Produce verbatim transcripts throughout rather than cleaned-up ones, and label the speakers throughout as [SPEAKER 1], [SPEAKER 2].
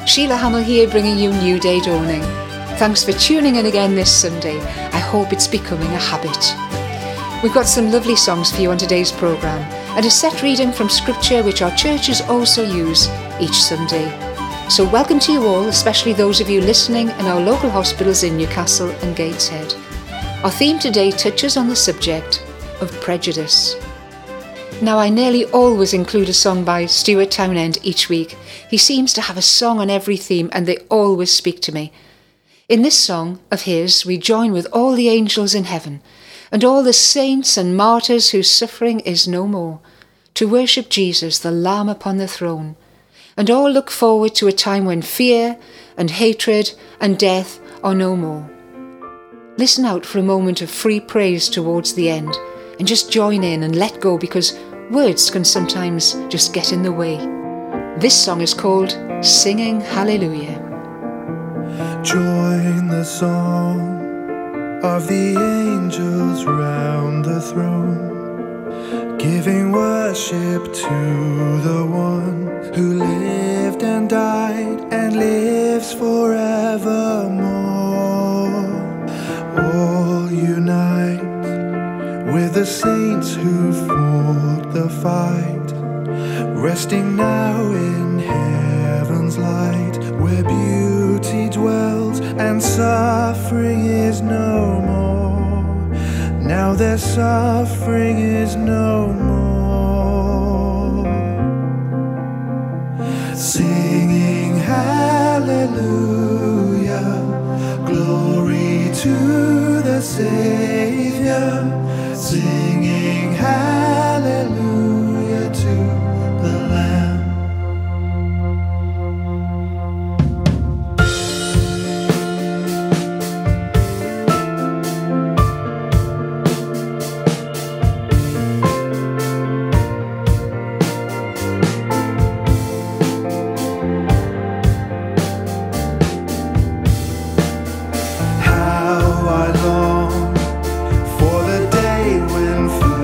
[SPEAKER 1] Sheila Hamill here, bringing you New Day Dawning. Thanks for tuning in again this Sunday. I hope it's becoming a habit. We've got some lovely songs for you on today's programme, and a set reading from Scripture which our churches also use each Sunday. So welcome to you all, especially those of you listening in our local hospitals in Newcastle and Gateshead. Our theme today touches on the subject of prejudice. Now, I nearly always include a song by Stuart Townend each week. He seems to have a song on every theme and they always speak to me. In this song of his, we join with all the angels in heaven and all the saints and martyrs whose suffering is no more, to worship Jesus, the Lamb upon the throne, and all look forward to a time when fear and hatred and death are no more. Listen out for a moment of free praise towards the end, and just join in and let go, because words can sometimes just get in the way. This song is called Singing Hallelujah.
[SPEAKER 2] Join the song of the angels round the throne, giving worship to the one who lived and died and lives forevermore. All unite with the saints who fought the fight, resting now in heaven's light, where beauty dwells and suffering is no more. Now their suffering is no more. Singing hallelujah, glory to the Savior. Singing hallelujah to the Lamb. How I long for the day when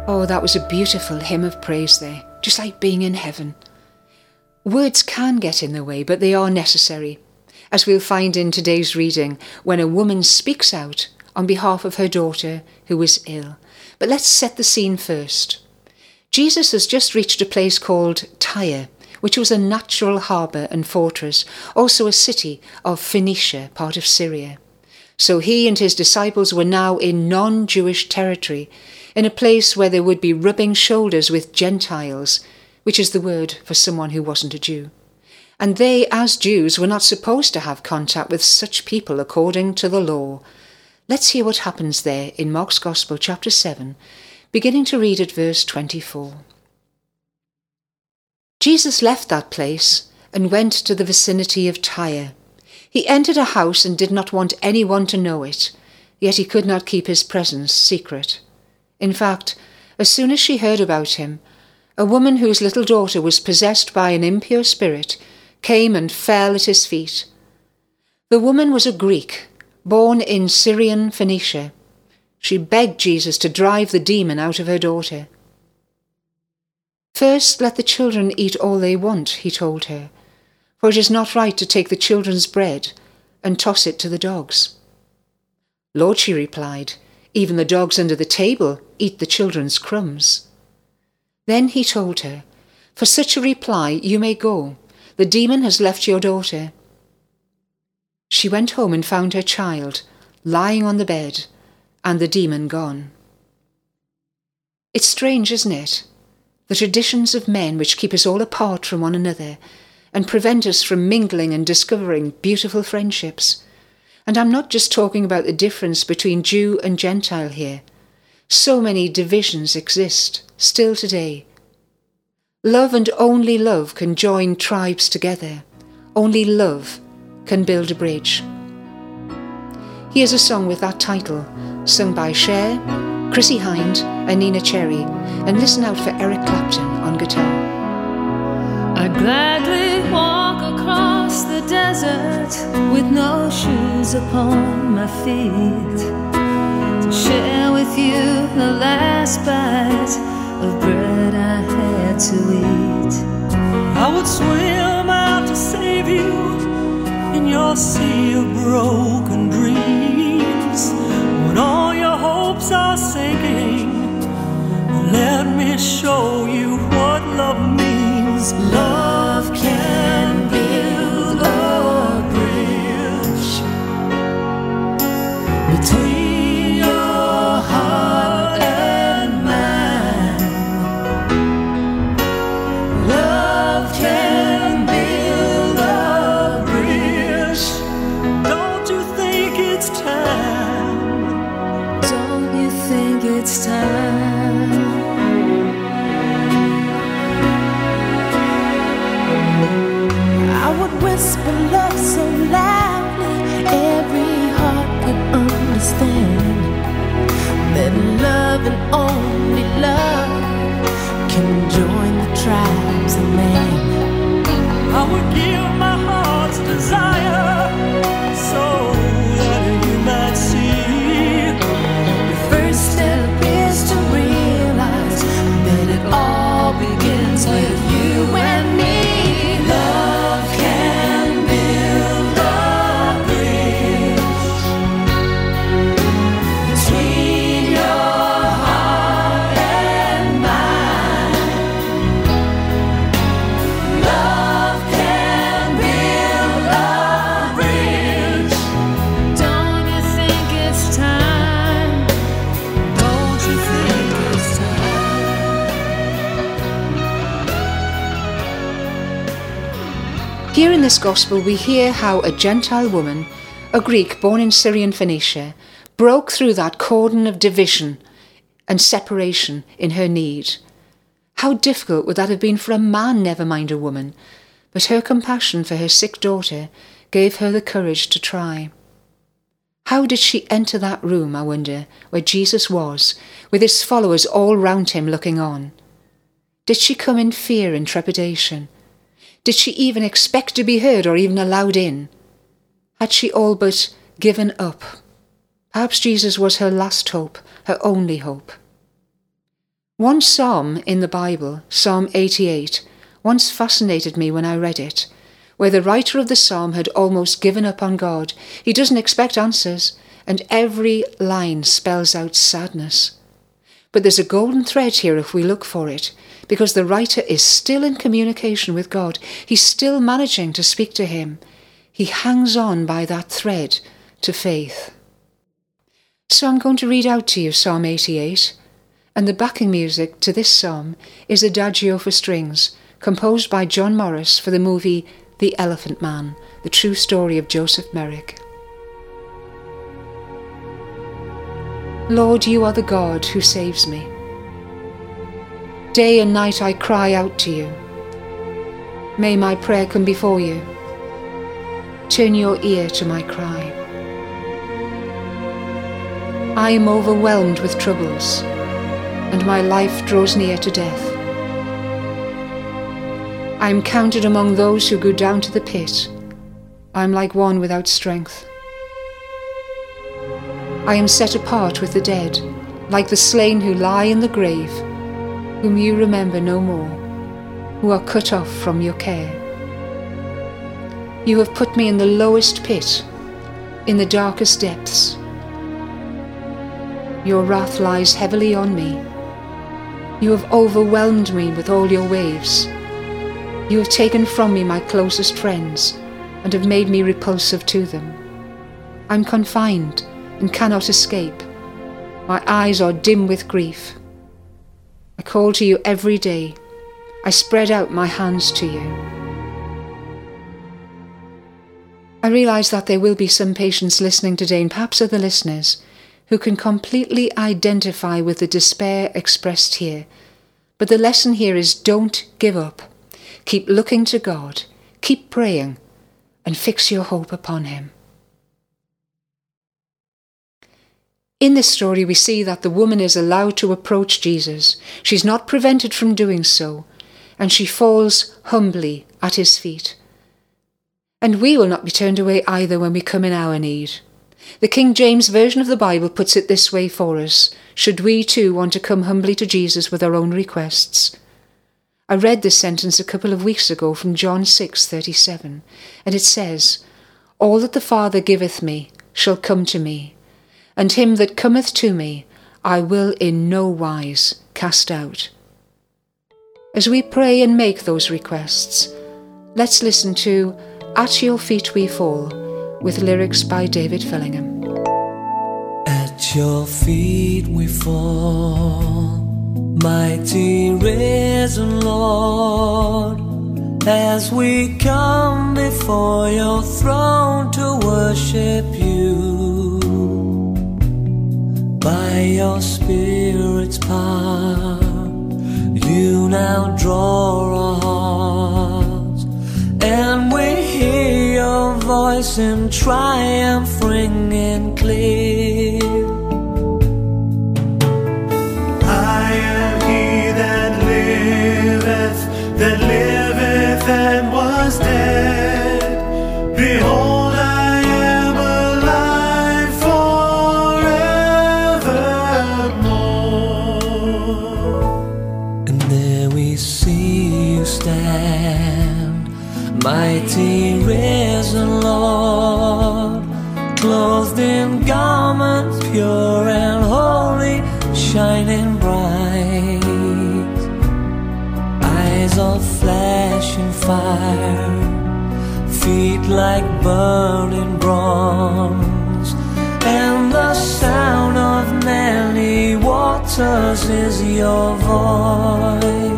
[SPEAKER 1] Oh, that was a beautiful hymn of praise there, just like being in heaven. Words can get in the way, but they are necessary, as we'll find in today's reading, when a woman speaks out on behalf of her daughter who is ill. But let's set the scene first. Jesus has just reached a place called Tyre, which was a natural harbour and fortress, also a city of Phoenicia, part of Syria. So he and his disciples were now in non-Jewish territory, in a place where they would be rubbing shoulders with Gentiles, which is the word for someone who wasn't a Jew. And they, as Jews, were not supposed to have contact with such people according to the law. Let's hear what happens there in Mark's Gospel, chapter seven, beginning to read at verse twenty-four. Jesus left that place and went to the vicinity of Tyre. He entered a house and did not want anyone to know it, yet he could not keep his presence secret. In fact, as soon as she heard about him, a woman whose little daughter was possessed by an impure spirit came and fell at his feet. The woman was a Greek, born in Syrian Phoenicia. She begged Jesus to drive the demon out of her daughter. First, let the children eat all they want, he told her, for it is not right to take the children's bread and toss it to the dogs. Lord, she replied, even the dogs under the table eat the children's crumbs. Then he told her, for such a reply you may go. The demon has left your daughter. She went home and found her child lying on the bed and the demon gone. It's strange, isn't it? The traditions of men which keep us all apart from one another and prevent us from mingling and discovering beautiful friendships. And I'm not just talking about the difference between Jew and Gentile here. So many divisions exist still today. Love and only love can join tribes together. Only love can build a bridge. Here's a song with that title, sung by Cher, Chrissie Hynde and Nina Cherry, and listen out for Eric Clapton on guitar.
[SPEAKER 3] I'd gladly walk across the desert with no shoes upon my feet, to share with you the last bite of bread I had to eat.
[SPEAKER 4] I would swim out to save you in your sea of broken dreams. When all your hopes are sinking, let me show you what love means. Love can build a bridge between your heart and mine. Love can build a bridge. Don't you think it's time?
[SPEAKER 3] Don't you think it's time?
[SPEAKER 5] Whisper love so loudly every heart could understand that love and only love can join the tribes of man.
[SPEAKER 4] I would give my heart's desire so that you might see.
[SPEAKER 5] The first step is to realize that it all begins with you and me. Love can build a bridge between your heart and mine. Love can build a bridge.
[SPEAKER 3] Don't you think it's time? Don't you think it's time?
[SPEAKER 1] Here in this gospel we hear how a Gentile woman, a Greek born in Syrian Phoenicia, broke through that cordon of division and separation in her need. How difficult would that have been for a man, never mind a woman, but her compassion for her sick daughter gave her the courage to try. How did she enter that room, I wonder, where Jesus was, with his followers all round him looking on? Did she come in fear and trepidation? Did she even expect to be heard or even allowed in? Had she all but given up? Perhaps Jesus was her last hope, her only hope. One psalm in the Bible, Psalm eighty-eight, once fascinated me when I read it, where the writer of the psalm had almost given up on God. He doesn't expect answers, and every line spells out sadness. But there's a golden thread here if we look for it, because the writer is still in communication with God. He's still managing to speak to him. He hangs on by that thread to faith. So I'm going to read out to you Psalm eighty-eight, and the backing music to this psalm is Adagio for strings, composed by John Morris for the movie The Elephant Man, the true story of Joseph Merrick. Lord, you are the God who saves me. Day and night I cry out to you. May my prayer come before you. Turn your ear to my cry. I am overwhelmed with troubles, and my life draws near to death. I am counted among those who go down to the pit. I am like one without strength. I am set apart with the dead, like the slain who lie in the grave, whom you remember no more, who are cut off from your care. You have put me in the lowest pit, in the darkest depths. Your wrath lies heavily on me. You have overwhelmed me with all your waves. You have taken from me my closest friends, and have made me repulsive to them. I'm confined and cannot escape. My eyes are dim with grief. I call to you every day. I spread out my hands to you. I realise that there will be some patients listening today, and perhaps other listeners, who can completely identify with the despair expressed here. But the lesson here is don't give up. Keep looking to God, keep praying, and fix your hope upon him. In this story, we see that the woman is allowed to approach Jesus. She's not prevented from doing so, and she falls humbly at his feet. And we will not be turned away either when we come in our need. The King James Version of the Bible puts it this way for us, should we too want to come humbly to Jesus with our own requests. I read this sentence a couple of weeks ago from John six thirty-seven, and it says, "All that the Father giveth me shall come to me, and him that cometh to me I will in no wise cast out." As we pray and make those requests, let's listen to At Your Feet We Fall, with lyrics by David Fillingham.
[SPEAKER 6] At your feet we fall, mighty risen Lord, as we come before your throne to worship you. By your Spirit's power, you now draw our hearts, and we hear your voice in triumph ringing clear.
[SPEAKER 2] I am he that liveth, that liveth and was dead. Behold, I am alive forevermore.
[SPEAKER 6] And there we see you stand, mighty risen Lord, clothed in garments pure and holy, shining bright, eyes of flashing fire, feet like burning bronze, and the sound of many waters is your voice.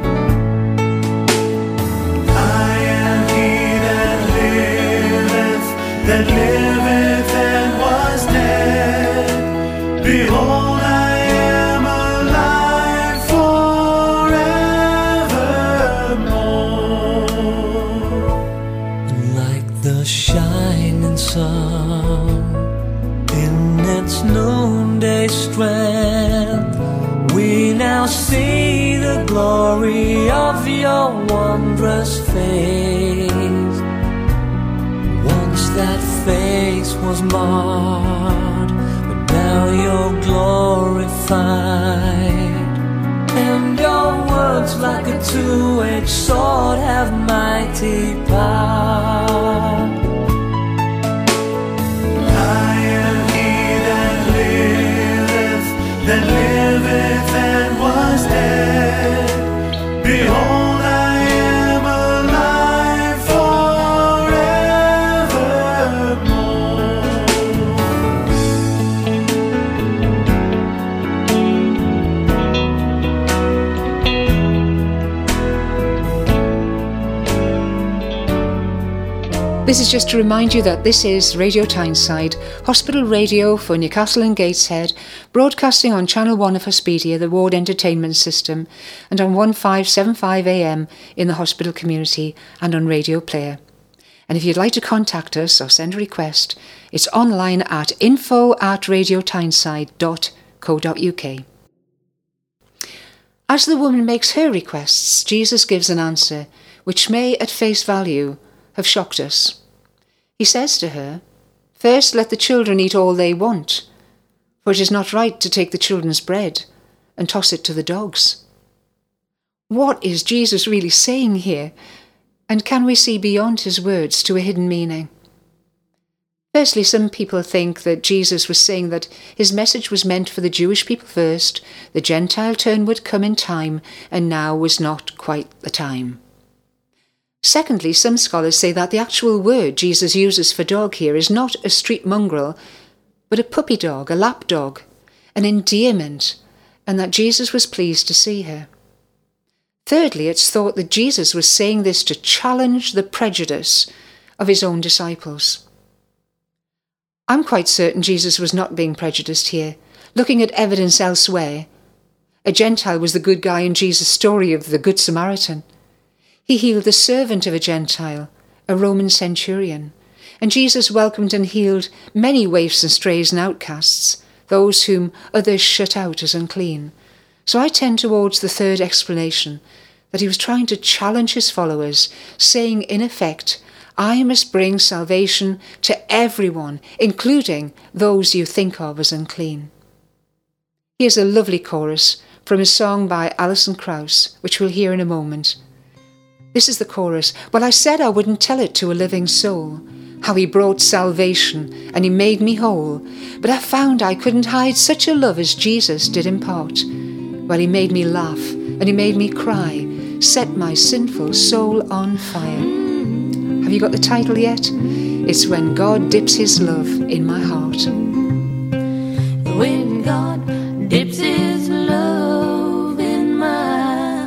[SPEAKER 2] That liveth and was dead. Behold, I am alive forevermore.
[SPEAKER 6] Like the shining sun in its noonday strength, we now see the glory of your wondrous face. That face was marred, but now you're glorified, two-edged sword have mighty power.
[SPEAKER 2] I am he that liveth, that liveth and was dead. Behold, I am alive forevermore.
[SPEAKER 1] This is just to remind you that this is Radio Tyneside, hospital radio for Newcastle and Gateshead, broadcasting on Channel one of Hospedia, the ward entertainment system, and on one five seven five A M in the hospital community and on Radio Player. And if you'd like to contact us or send a request, it's online at info at radio tyneside dot co dot uk. As the woman makes her requests, Jesus gives an answer which may, at face value, have shocked us. He says to her, "First let the children eat all they want, for it is not right to take the children's bread and toss it to the dogs." What is Jesus really saying here? And can we see beyond his words to a hidden meaning? Firstly, some people think that Jesus was saying that his message was meant for the Jewish people first, the Gentile turn would come in time, and now was not quite the time. Secondly, some scholars say that the actual word Jesus uses for dog here is not a street mongrel, but a puppy dog, a lap dog, an endearment, and that Jesus was pleased to see her. Thirdly, it's thought that Jesus was saying this to challenge the prejudice of his own disciples. I'm quite certain Jesus was not being prejudiced here. Looking at evidence elsewhere, a Gentile was the good guy in Jesus' story of the Good Samaritan. He healed the servant of a Gentile, a Roman centurion, and Jesus welcomed and healed many waifs and strays and outcasts, those whom others shut out as unclean. So I tend towards the third explanation, that he was trying to challenge his followers, saying in effect, I must bring salvation to everyone, including those you think of as unclean. Here's a lovely chorus from a song by Alison Krauss, which we'll hear in a moment. This is the chorus. Well, I said I wouldn't tell it to a living soul, how he brought salvation and he made me whole, but I found I couldn't hide such a love as Jesus did impart. Well, he made me laugh and he made me cry, set my sinful soul on fire. Have you got the title yet? It's When God Dips His Love in My Heart.
[SPEAKER 5] When God dips his love in my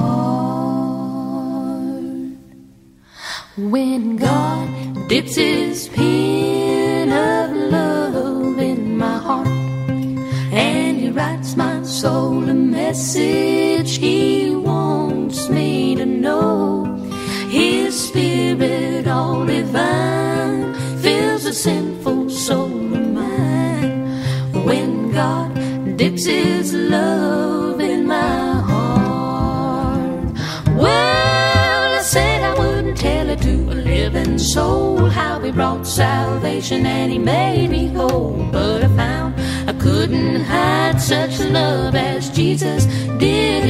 [SPEAKER 5] heart, when God dips his pen of love in my heart, and he writes my soul a message he wants me to know, his spirit all divine fills the sinful soul of mine. When God dips his love in my heart, well, I said I wouldn't tell it to a living soul, how he brought salvation and he made me whole, but I found I couldn't hide such love as Jesus did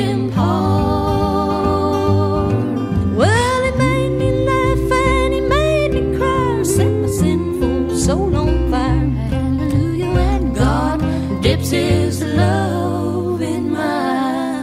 [SPEAKER 5] impart. Well, he made me laugh and he made me cry, set my sinful soul on fire. Hallelujah. When God dips his love in my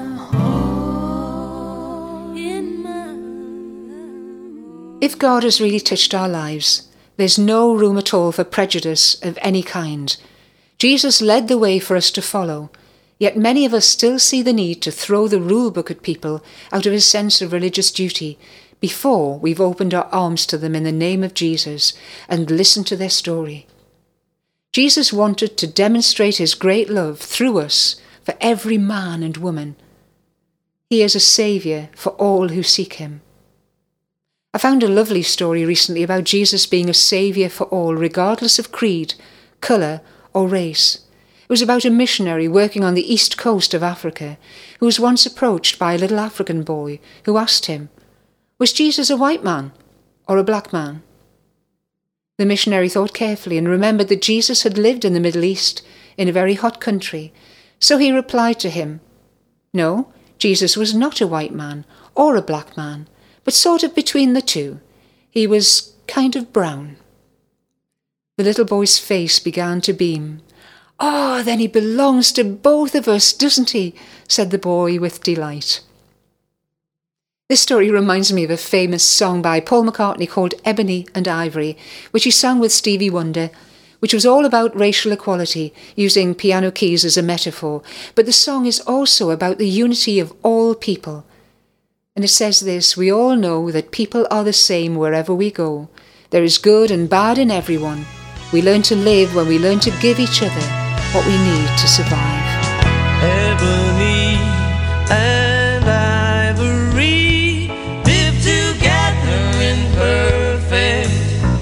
[SPEAKER 5] heart, in my heart.
[SPEAKER 1] If God has really touched our lives, there's no room at all for prejudice of any kind. Jesus led the way for us to follow, yet many of us still see the need to throw the rule book at people out of a sense of religious duty before we've opened our arms to them in the name of Jesus and listened to their story. Jesus wanted to demonstrate his great love through us for every man and woman. He is a saviour for all who seek him. I found a lovely story recently about Jesus being a saviour for all, regardless of creed, colour, or race. It was about a missionary working on the east coast of Africa who was once approached by a little African boy who asked him, was Jesus a white man or a black man? The missionary thought carefully and remembered that Jesus had lived in the Middle East in a very hot country, so he replied to him, no, Jesus was not a white man or a black man, but sort of between the two. He was kind of brown. The little boy's face began to beam. "Oh, then he belongs to both of us, doesn't he?" said the boy with delight. This story reminds me of a famous song by Paul McCartney called Ebony and Ivory, which he sang with Stevie Wonder, which was all about racial equality, using piano keys as a metaphor. But the song is also about the unity of all people. And it says this: "We all know that people are the same wherever we go. There is good and bad in everyone. We learn to live when we learn to give each other what we need to survive."
[SPEAKER 6] Ebony and ivory live together in perfect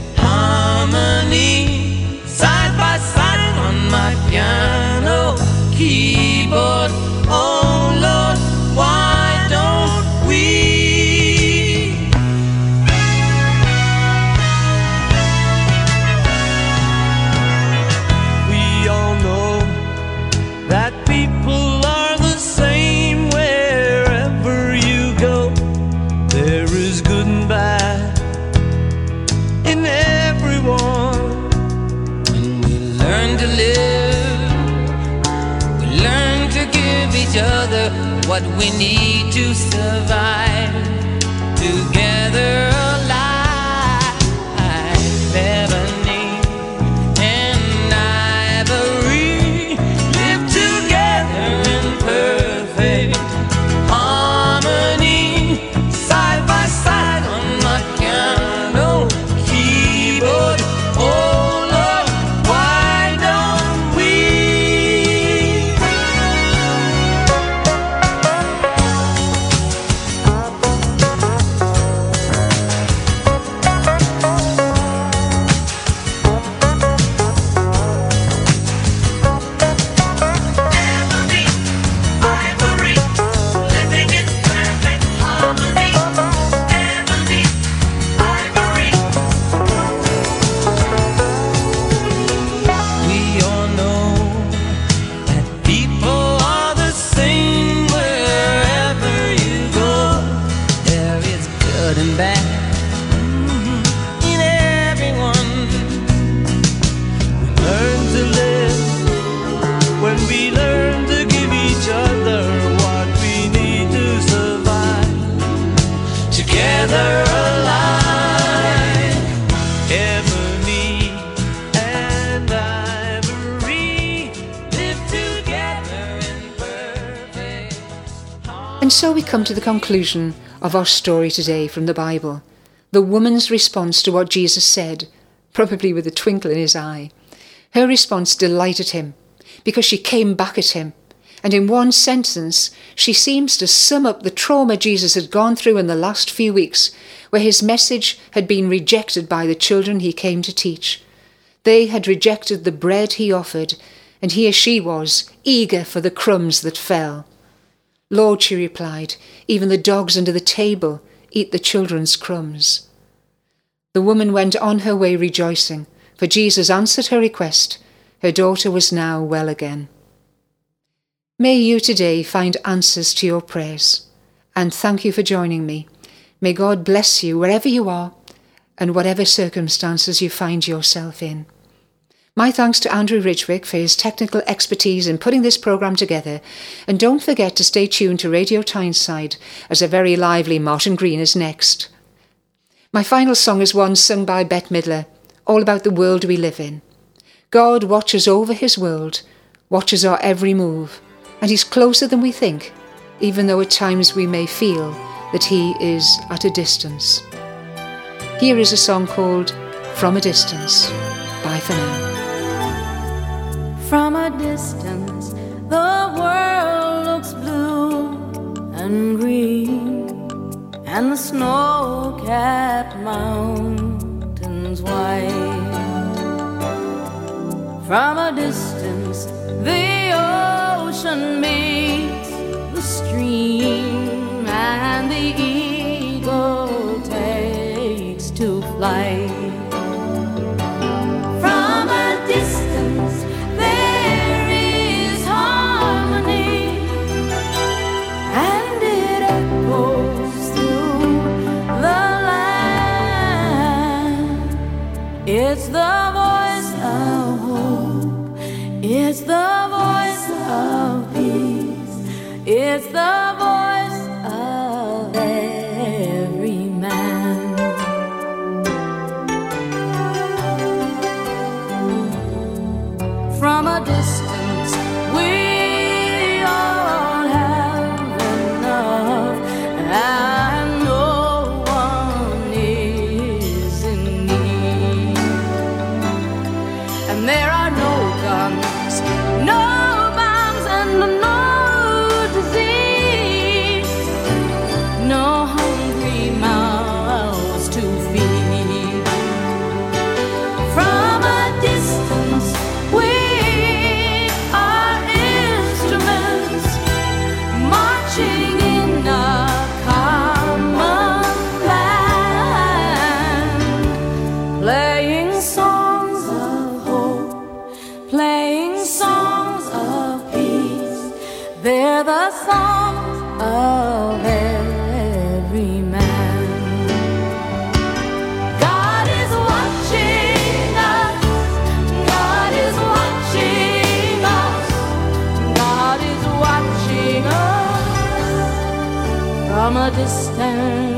[SPEAKER 6] harmony, side by side on my piano keyboard. Oh Lord, why don't we? We all know that people are the same wherever you go. There is good and bad in everyone. When we learn to live, we learn to give each other what we need to survive. Together alive, ebony and ivory live together in perfect harmony, side by side on my piano keyboard. Oh Lord, why don't we? We all know that people are the same wherever you go. There is good and bad in everyone. We learn to live when we learn to give each other what we need to survive. Together alive, ebony and ivory live together in perfect harmony.
[SPEAKER 1] And so we come to the conclusion of our story today from the Bible. The woman's response to what Jesus said, probably with a twinkle in his eye. Her response delighted him because she came back at him. And in one sentence, she seems to sum up the trauma Jesus had gone through in the last few weeks, where his message had been rejected by the children he came to teach. They had rejected the bread he offered, and here she was, eager for the crumbs that fell. "Lord," she replied, "even the dogs under the table eat the children's crumbs." The woman went on her way rejoicing, for Jesus answered her request. Her daughter was now well again. May you today find answers to your prayers, and thank you for joining me. May God bless you wherever you are and whatever circumstances you find yourself in. My thanks to Andrew Ridgwick for his technical expertise in putting this programme together, and don't forget to stay tuned to Radio Tyneside as a very lively Martin Green is next. My final song is one sung by Bette Midler, all about the world we live in. God watches over his world, watches our every move, and he's closer than we think, even though at times we may feel that he is at a distance. Here is a song called From a Distance. Bye for now.
[SPEAKER 3] From a distance, the world looks blue and green, and the snow-capped mountains white. From a distance, the ocean meets the stream, and the eagle takes to flight. From a distance, there is harmony, and it echoes
[SPEAKER 5] It's the voice of every man. From a distance, we all have enough, and no one is in need. And there are no guns, no bombs, and no disease, no hungry mouths to feed. From a distance, we are instruments marching in a common land, playing songs of hope, playing songs of peace. They're the songs of every man. God is watching us. God is watching us. God is watching us from a distance.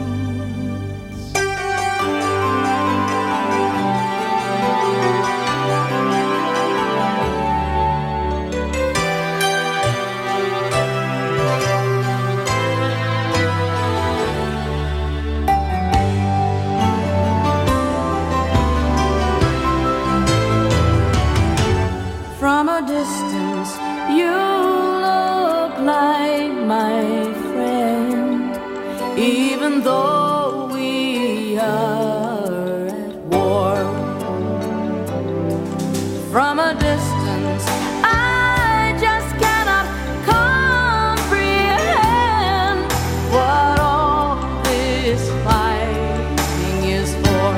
[SPEAKER 5] From a distance, you look like my friend, even though we are at war. From a distance, I just cannot comprehend what all this fighting is for.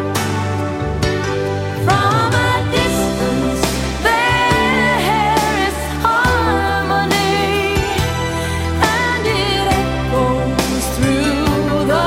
[SPEAKER 5] From a distance, there is harmony, and it echoes through the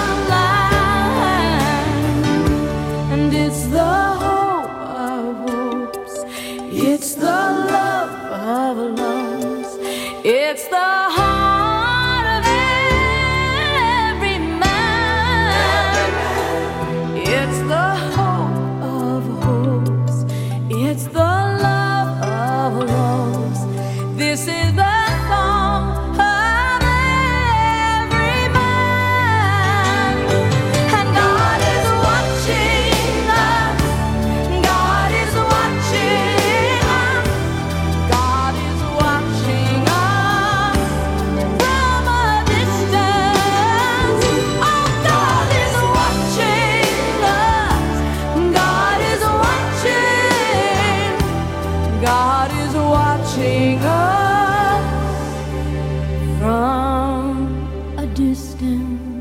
[SPEAKER 5] land. And it's the hope of hopes, it's the love of loves, it's the heart of every man. It's the hope of hopes, it's the love of loves. This is the song of every man. And God is watching us. God is watching us. God is watching us from a distance. Oh, God is watching us. God is watching. God is watching us from a distance.